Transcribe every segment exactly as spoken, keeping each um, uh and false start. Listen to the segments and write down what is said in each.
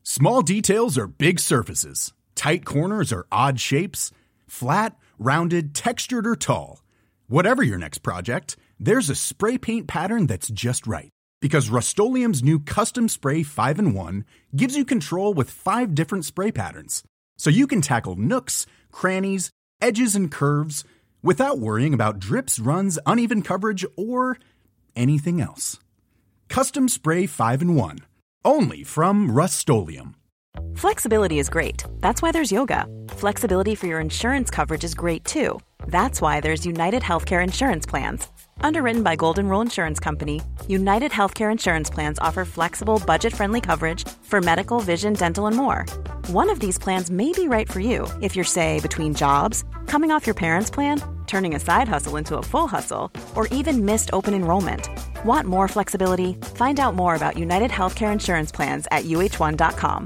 Small details are big surfaces. Tight corners are odd shapes. Flat, rounded, textured, or tall. Whatever your next project, there's a spray paint pattern that's just right. Because Rust-Oleum's new Custom Spray five in one gives you control with five different spray patterns. So you can tackle nooks, crannies, edges, and curves without worrying about drips, runs, uneven coverage, or anything else. Custom Spray five in one. Only from Rust-Oleum. Flexibility is great. That's why there's yoga. Flexibility for your insurance coverage is great too. That's why there's United Healthcare Insurance Plans. Underwritten by Golden Rule Insurance Company, United Healthcare Insurance Plans offer flexible, budget-friendly coverage for medical, vision, dental, and more. One of these plans may be right for you if you're, say, between jobs, coming off your parents' plan, turning a side hustle into a full hustle, or even missed open enrollment. Want more flexibility? Find out more about United Healthcare Insurance Plans at U H one dot com.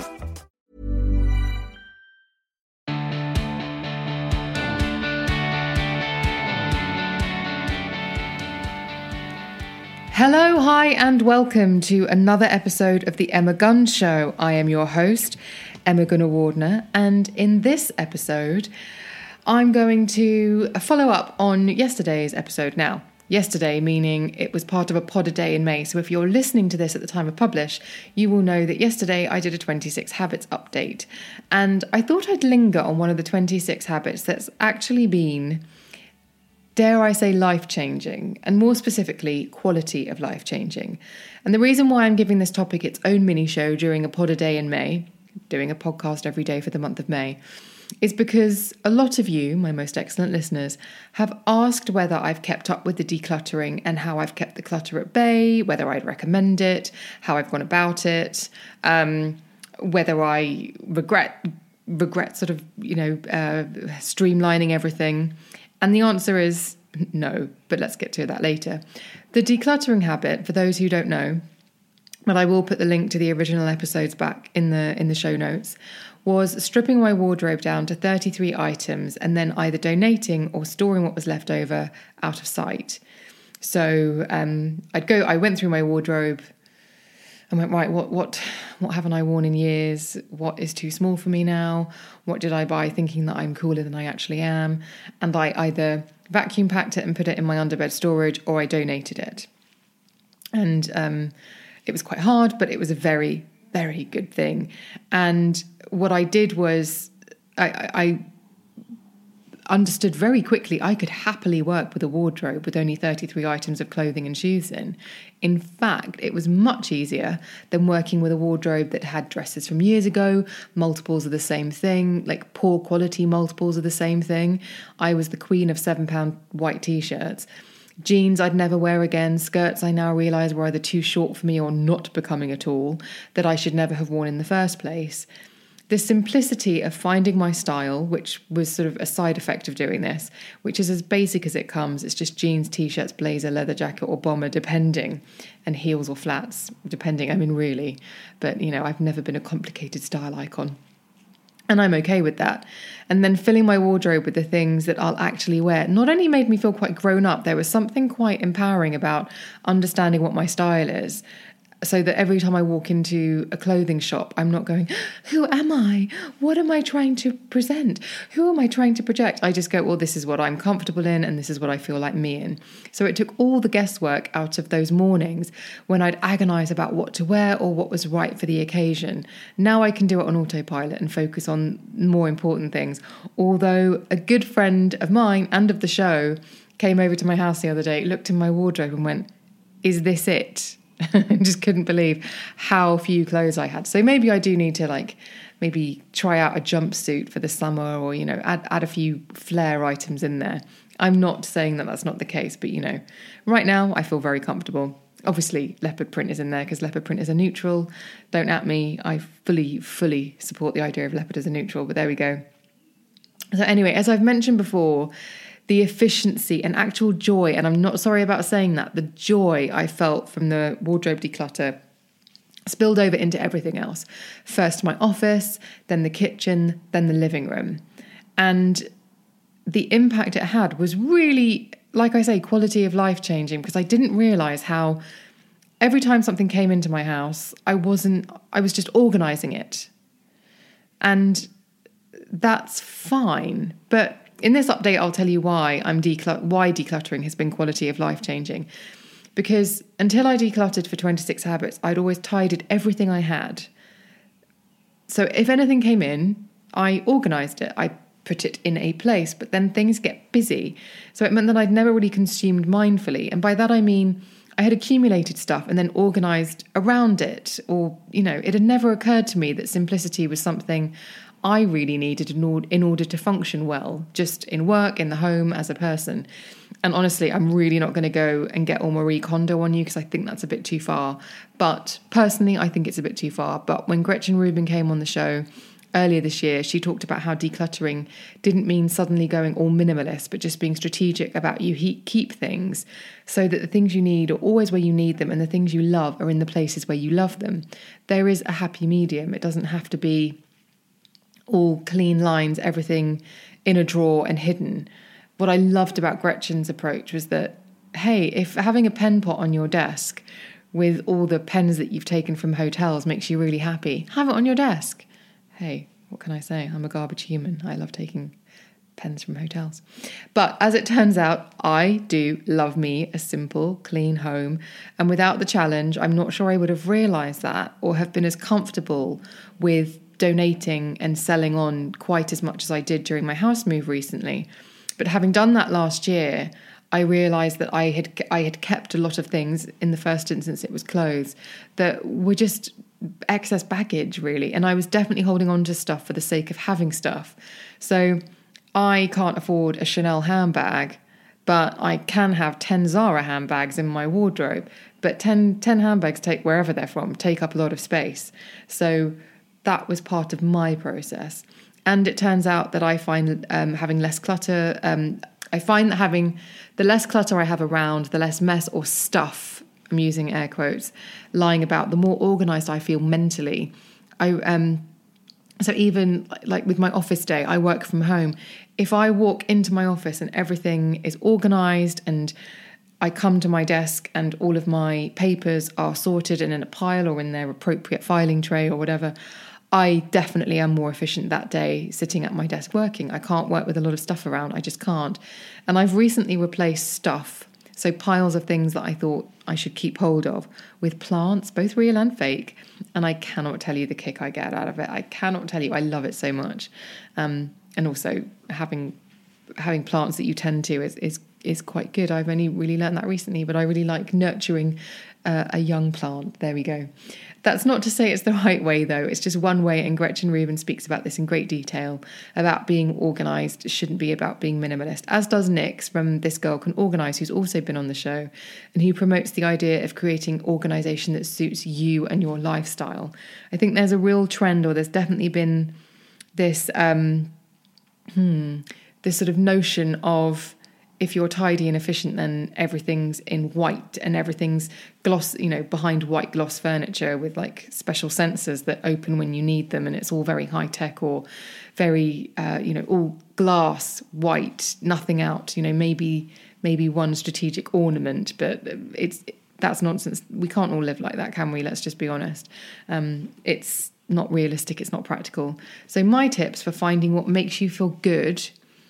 Hello, hi, and welcome to another episode of The Emma Gunn Show. I am your host, Emma Gunnar-Wardner, and in this episode, I'm going to follow up on yesterday's episode now. Yesterday, meaning it was part of a pod a day in May. So if you're listening to this at the time of publish, you will know that yesterday I did a twenty-six habits update. And I thought I'd linger on one of the twenty-six habits that's actually been, dare I say, life-changing, and more specifically, quality of life-changing. And the reason why I'm giving this topic its own mini-show during a pod a day in May, doing a podcast every day for the month of May, is because a lot of you, my most excellent listeners, have asked whether I've kept up with the decluttering and how I've kept the clutter at bay, whether I'd recommend it, how I've gone about it, um, whether I regret regret sort of, you know, uh, streamlining everything. And the answer is no, but let's get to that later. The decluttering habit, for those who don't know, but I will put the link to the original episodes back in the in the show notes, was stripping my wardrobe down to thirty-three items and then either donating or storing what was left over out of sight. So um, I'd go. I went through my wardrobe and went, right, what what what haven't I worn in years? What is too small for me now? What did I buy thinking that I'm cooler than I actually am? And I either vacuum packed it and put it in my underbed storage, or I donated it. And um, it was quite hard, but it was a very, very good thing. And what I did was I, I understood very quickly I could happily work with a wardrobe with only thirty-three items of clothing and shoes in. In fact, it was much easier than working with a wardrobe that had dresses from years ago, multiples of the same thing, like poor quality multiples of the same thing. I was the queen of seven pound white t-shirts. Jeans I'd never wear again, skirts I now realise were either too short for me or not becoming at all, that I should never have worn in the first place. The simplicity of finding my style, which was sort of a side effect of doing this, which is as basic as it comes. It's just jeans, t-shirts, blazer, leather jacket or bomber, depending, and heels or flats, depending. I mean, really. But, you know, I've never been a complicated style icon. And I'm okay with that. And then filling my wardrobe with the things that I'll actually wear not only made me feel quite grown up, there was something quite empowering about understanding what my style is. So that every time I walk into a clothing shop, I'm not going, who am I? What am I trying to present? Who am I trying to project? I just go, well, this is what I'm comfortable in and this is what I feel like me in. So it took all the guesswork out of those mornings when I'd agonize about what to wear or what was right for the occasion. Now I can do it on autopilot and focus on more important things. Although a good friend of mine and of the show came over to my house the other day, looked in my wardrobe and went, is this it? I just couldn't believe how few clothes I had. So maybe I do need to like maybe try out a jumpsuit for the summer, or, you know, add, add a few flare items in there. I'm not saying that that's not the case, but, you know, right now I feel very comfortable. Obviously, leopard print is in there because leopard print is a neutral. Don't at me. I fully, fully support the idea of leopard as a neutral, but there we go. So anyway, as I've mentioned before, the efficiency and actual joy, and I'm not sorry about saying that, the joy I felt from the wardrobe declutter spilled over into everything else. First my office, then the kitchen, then the living room. And the impact it had was really, like I say, quality of life changing, because I didn't realise how every time something came into my house, I wasn't, I was just organising it. And that's fine. But in this update, I'll tell you why I'm declut- why decluttering has been quality of life changing. Because until I decluttered for twenty-six Habits, I'd always tidied everything I had. So if anything came in, I organised it. I put it in a place, but then things get busy. So it meant that I'd never really consumed mindfully. And by that I mean I had accumulated stuff and then organised around it. Or, you know, it had never occurred to me that simplicity was something I really needed in order, in order to function well, just in work, in the home, as a person. And honestly, I'm really not going to go and get all Marie Kondo on you because I think that's a bit too far. But personally, I think it's a bit too far. But when Gretchen Rubin came on the show earlier this year, she talked about how decluttering didn't mean suddenly going all minimalist, but just being strategic about you he- keep things so that the things you need are always where you need them and the things you love are in the places where you love them. There is a happy medium. It doesn't have to be all clean lines, everything in a drawer and hidden. What I loved about Gretchen's approach was that, hey, if having a pen pot on your desk with all the pens that you've taken from hotels makes you really happy, have it on your desk. Hey, what can I say? I'm a garbage human. I love taking pens from hotels. But as it turns out, I do love me a simple, clean home. And without the challenge, I'm not sure I would have realised that or have been as comfortable with donating and selling on quite as much as I did during my house move recently. But having done that last year, I realised that I had I had kept a lot of things. In the first instance, it was clothes that were just excess baggage, really. And I was definitely holding on to stuff for the sake of having stuff. So I can't afford a Chanel handbag, but I can have ten Zara handbags in my wardrobe. But ten, ten handbags take wherever they're from, take up a lot of space. So that was part of my process. And it turns out that I find um, having less clutter, um, I find that having the less clutter I have around, the less mess or stuff, I'm using air quotes, lying about, the more organised I feel mentally. I um, so even like with my office day, I work from home. If I walk into my office and everything is organised and I come to my desk and all of my papers are sorted and in a pile or in their appropriate filing tray or whatever, I definitely am more efficient that day sitting at my desk working. I can't work with a lot of stuff around. I just can't. And I've recently replaced stuff, so piles of things that I thought I should keep hold of, with plants, both real and fake. And I cannot tell you the kick I get out of it. I cannot tell you. I love it so much. Um, and also having having plants that you tend to is is is quite good. I've only really learned that recently, but I really like nurturing uh, a young plant. There we go. That's not to say it's the right way, though. It's just one way, and Gretchen Rubin speaks about this in great detail, about being organised. It shouldn't be about being minimalist, as does Nix from This Girl Can Organise, who's also been on the show, and who promotes the idea of creating organisation that suits you and your lifestyle. I think there's a real trend, or there's definitely been this, um, hmm, this sort of notion of, if you're tidy and efficient, then everything's in white and everything's gloss, you know, behind white gloss furniture with like special sensors that open when you need them. And it's all very high tech or very, uh, you know, all glass, white, nothing out, you know, maybe, maybe one strategic ornament, but it's, that's nonsense. We can't all live like that, can we? Let's just be honest. Um, it's not realistic. It's not practical. So my tips for finding what makes you feel good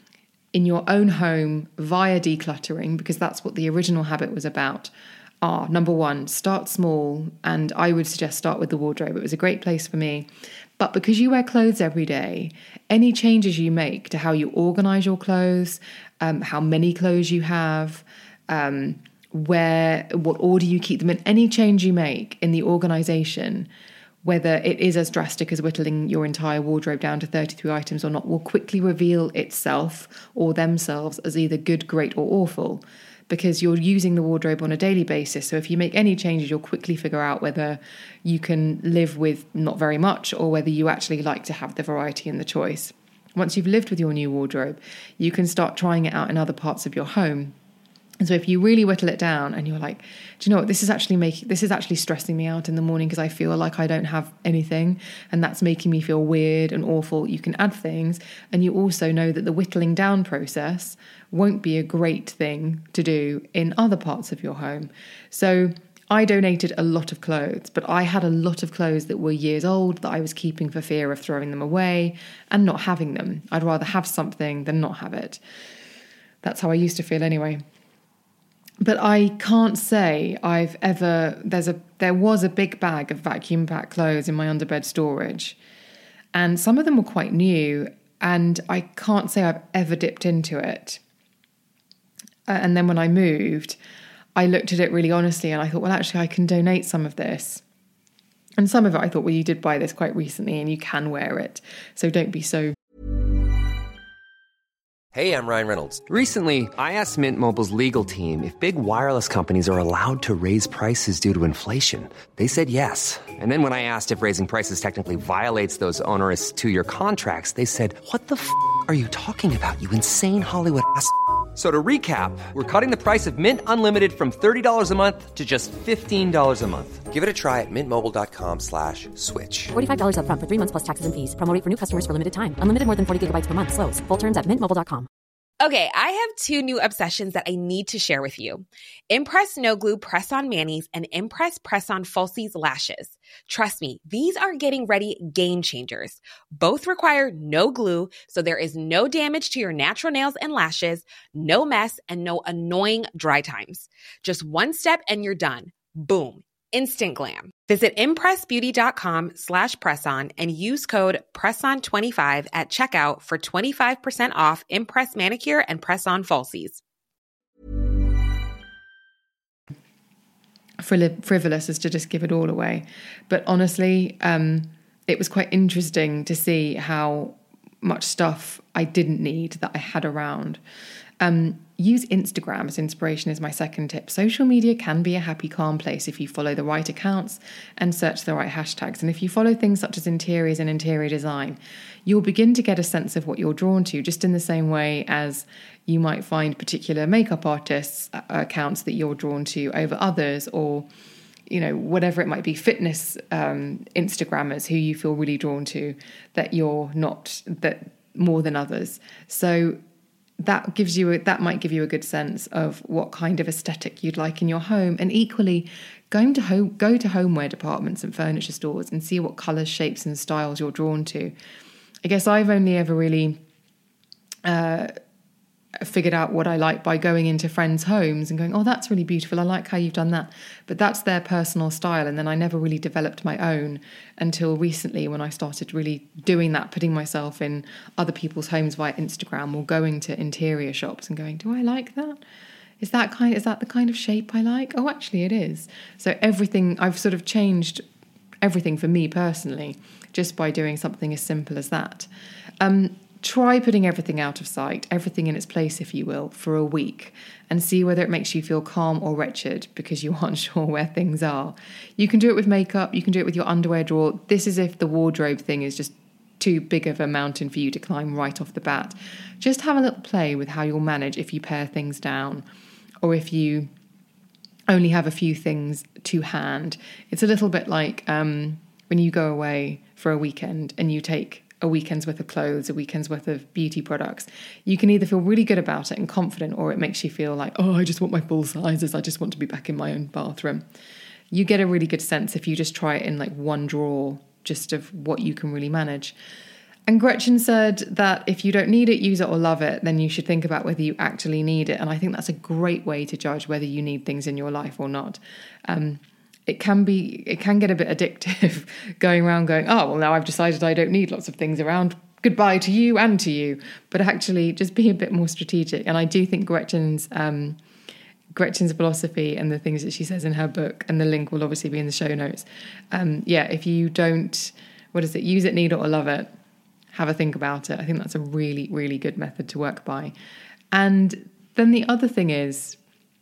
in your own home via decluttering, because that's what the original habit was about, are, number one, start small. And I would suggest start with the wardrobe. It was a great place for me. But because you wear clothes every day, any changes you make to how you organise your clothes, um, how many clothes you have, um, where, what order you keep them in, any change you make in the organisation, whether it is as drastic as whittling your entire wardrobe down to thirty-three items or not, will quickly reveal itself or themselves as either good, great, or awful, because you're using the wardrobe on a daily basis. So if you make any changes, you'll quickly figure out whether you can live with not very much or whether you actually like to have the variety and the choice. Once you've lived with your new wardrobe, you can start trying it out in other parts of your home. And so if you really whittle it down and you're like, do you know what, this is actually making, this is actually stressing me out in the morning because I feel like I don't have anything and that's making me feel weird and awful, you can add things. And you also know that the whittling down process won't be a great thing to do in other parts of your home. So I donated a lot of clothes, but I had a lot of clothes that were years old that I was keeping for fear of throwing them away and not having them. I'd rather have something than not have it. That's how I used to feel anyway. But I can't say I've ever, there's a, there was a big bag of vacuum packed clothes in my underbed storage. And some of them were quite new, and I can't say I've ever dipped into it. Uh, and then when I moved, I looked at it really honestly and I thought, well, actually, I can donate some of this. And some of it, I thought, well, you did buy this quite recently and you can wear it. So don't be so... Hey, I'm Ryan Reynolds. Recently, I asked Mint Mobile's legal team if big wireless companies are allowed to raise prices due to inflation. They said yes. And then when I asked if raising prices technically violates those onerous two-year contracts, they said, what the f*** are you talking about, you insane Hollywood ass f- So to recap, we're cutting the price of Mint Unlimited from thirty dollars a month to just fifteen dollars a month. Give it a try at mintmobile.com slash switch. forty-five dollars up front for three months plus taxes and fees. Promo rate for new customers for limited time. Unlimited more than forty gigabytes per month. Slows full terms at mint mobile dot com. Okay, I have two new obsessions that I need to share with you. Impress No Glue Press-On Manis and Impress Press-On Falsies Lashes. Trust me, these are getting ready game changers. Both require no glue, so there is no damage to your natural nails and lashes, no mess, and no annoying dry times. Just one step and you're done. Boom. Instant glam. Visit impressbeauty.com slash presson and use code presson twenty-five at checkout for twenty-five percent off Impress Manicure and Press-On Falsies. Frivolous as to just give it all away. But honestly, um, it was quite interesting to see how much stuff I didn't need that I had around. Um, use Instagram as inspiration is my second tip. Social media can be a happy, calm place if you follow the right accounts and search the right hashtags. And if you follow things such as interiors and interior design, you'll begin to get a sense of what you're drawn to, just in the same way as you might find particular makeup artists' accounts that you're drawn to over others, or, you know, whatever it might be, fitness um, Instagrammers who you feel really drawn to, that you're not, that more than others. So that gives you a, that might give you a good sense of what kind of aesthetic you'd like in your home. And equally, going to home, go to homeware departments and furniture stores and see what colours, shapes and styles you're drawn to. I guess I've only ever really uh, figured out what I like by going into friends' homes and going, oh, that's really beautiful, I like how you've done that. But that's their personal style, and then I never really developed my own until recently, when I started really doing that, putting myself in other people's homes via Instagram or going to interior shops and going, do I like that? Is that kind? Is that the kind of shape I like? Oh, actually it is. So everything, I've sort of changed everything for me personally just by doing something as simple as that. Um, Try putting everything out of sight, everything in its place, if you will, for a week, and see whether it makes you feel calm or wretched because you aren't sure where things are. You can do it with makeup, you can do it with your underwear drawer. This is if the wardrobe thing is just too big of a mountain for you to climb right off the bat. Just have a little play with how you'll manage if you pare things down, or if you only have a few things to hand. It's a little bit like um, when you go away for a weekend and you take a weekend's worth of clothes, a weekend's worth of beauty products. You can either feel really good about it and confident, or it makes you feel like, oh, I just want my full sizes. I just want to be back in my own bathroom. You get a really good sense if you just try it in like one drawer, just of what you can really manage. And Gretchen said that if you don't need it, use it or love it, then you should think about whether you actually need it. And I think that's a great way to judge whether you need things in your life or not. Um, It can be, it can get a bit addictive going around going, oh, well, now I've decided I don't need lots of things around. Goodbye to you and to you. But actually just be a bit more strategic. And I do think Gretchen's um, Gretchen's philosophy and the things that she says in her book, and the link will obviously be in the show notes. Um, yeah, if you don't, what is it, use it, need it or love it, have a think about it. I think that's a really, really good method to work by. And then the other thing is,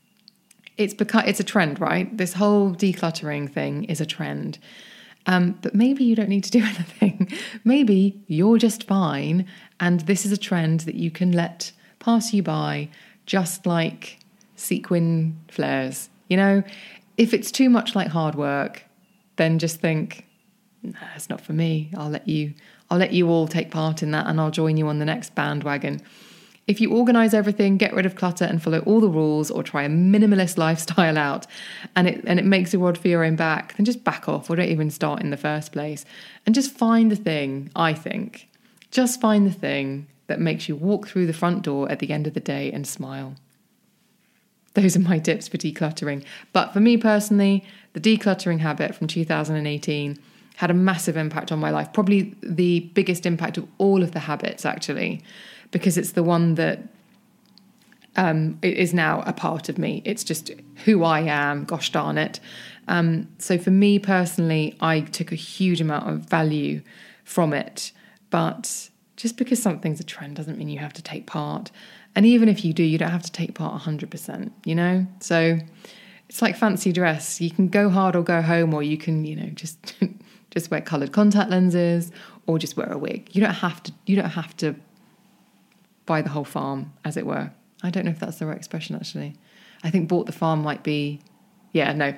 It's because it's a trend, right? This whole decluttering thing is a trend. Um, but maybe you don't need to do anything. Maybe you're just fine, and this is a trend that you can let pass you by, just like sequin flares. You know, if it's too much like hard work, then just think, nah, it's not for me. I'll let you, I'll let you all take part in that, and I'll join you on the next bandwagon. If you organise everything, get rid of clutter and follow all the rules, or try a minimalist lifestyle out, and it and it makes it world for your own back, then just back off or don't even start in the first place. And just find the thing, I think, just find the thing that makes you walk through the front door at the end of the day and smile. Those are my tips for decluttering. But for me personally, the decluttering habit from two thousand eighteen had a massive impact on my life. Probably the biggest impact of all of the habits, actually, because it's the one that um, is now a part of me. It's just who I am, gosh darn it. Um, so for me personally, I took a huge amount of value from it. But just because something's a trend doesn't mean you have to take part. And even if you do, you don't have to take part one hundred percent, you know? So it's like fancy dress. You can go hard or go home, or you can, you know, just just wear coloured contact lenses or just wear a wig. You don't have to, you don't have to buy the whole farm, as it were. I don't know if that's the right expression, actually. I think bought the farm might be, yeah, no.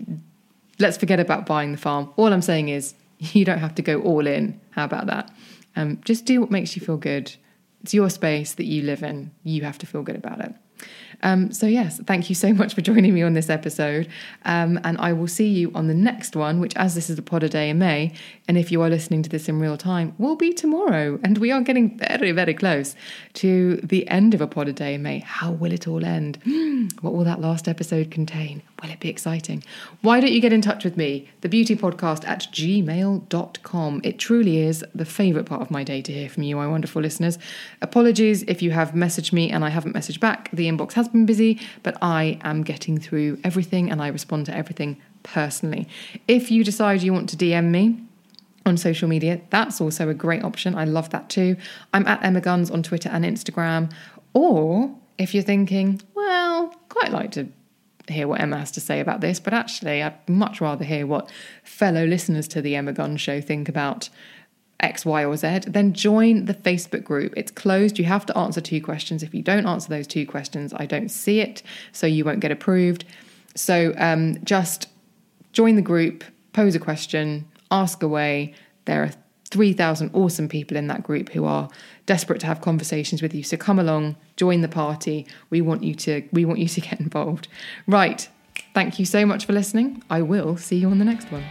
Let's forget about buying the farm. All I'm saying is you don't have to go all in. How about that? Um, just do what makes you feel good. It's your space that you live in. You have to feel good about it. Um, so yes, thank you so much for joining me on this episode. Um, and I will see you on the next one, which, as this is a pod a day in May, and if you are listening to this in real time, will be tomorrow. And we are getting very, very close to the end of a pod a day in May. How will it all end? What will that last episode contain? Will it be exciting? Why don't you get in touch with me? The Beauty Podcast at gmail dot com. It truly is the favourite part of my day to hear from you, my wonderful listeners. Apologies if you have messaged me and I haven't messaged back. The inbox has been busy, but I am getting through everything and I respond to everything personally. If you decide you want to D M me on social media, that's also a great option. I love that too. I'm at Emma Guns on Twitter and Instagram. Or if you're thinking, well, quite like to hear what Emma has to say about this, but actually I'd much rather hear what fellow listeners to the Emma Guns show think about X, Y, or Z, then join the Facebook group. It's closed. You have to answer two questions. If you don't answer those two questions, I don't see it, so you won't get approved. So um, just join the group, pose a question, ask away. There are three thousand awesome people in that group who are desperate to have conversations with you. So come along, join the party. We want you to, we want you to get involved. Right. Thank you so much for listening. I will see you on the next one.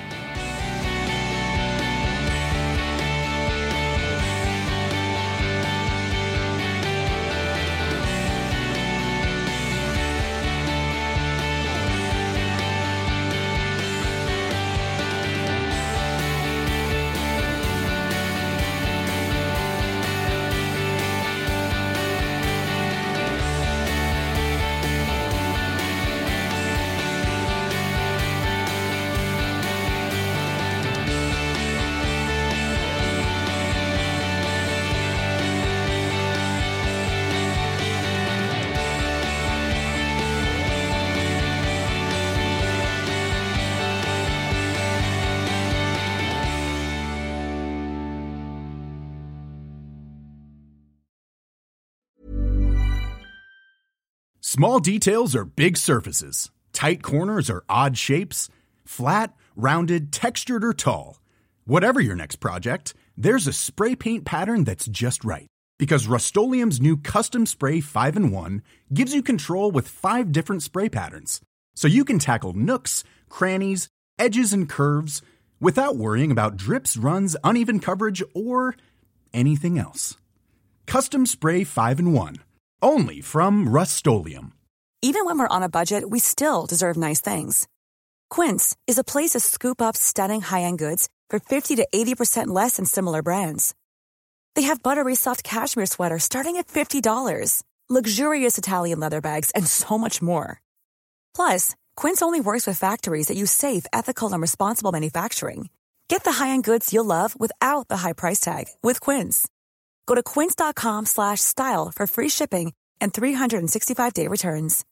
Small details are big surfaces. Tight corners are odd shapes. Flat, rounded, textured, or tall. Whatever your next project, there's a spray paint pattern that's just right. Because Rust-Oleum's new Custom Spray five in one gives you control with five different spray patterns. So you can tackle nooks, crannies, edges, and curves without worrying about drips, runs, uneven coverage, or anything else. Custom Spray five in one. Only from Rust-Oleum. Even when we're on a budget, we still deserve nice things. Quince is a place to scoop up stunning high-end goods for fifty to eighty percent less than similar brands. They have buttery soft cashmere sweaters starting at fifty dollars, luxurious Italian leather bags, and so much more. Plus, Quince only works with factories that use safe, ethical, and responsible manufacturing. Get the high-end goods you'll love without the high price tag with Quince. Go to quince.com slash style for free shipping and three sixty-five day returns.